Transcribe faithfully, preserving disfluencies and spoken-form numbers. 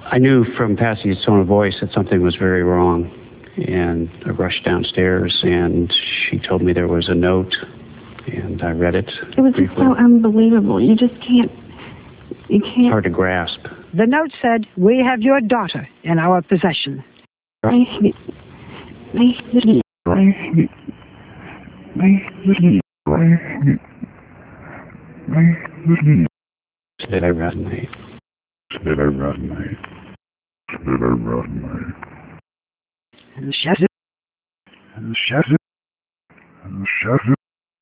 I knew from Patsy's tone of voice that something was very wrong, and I rushed downstairs, and she told me there was a note, and I read it. It was just so unbelievable. You just can't, you can't. Hard to grasp. The note said, "We have your daughter in our possession." I, I, Did I run me? Did I run me? Did I run me? And the chef, And the chef, and the chef.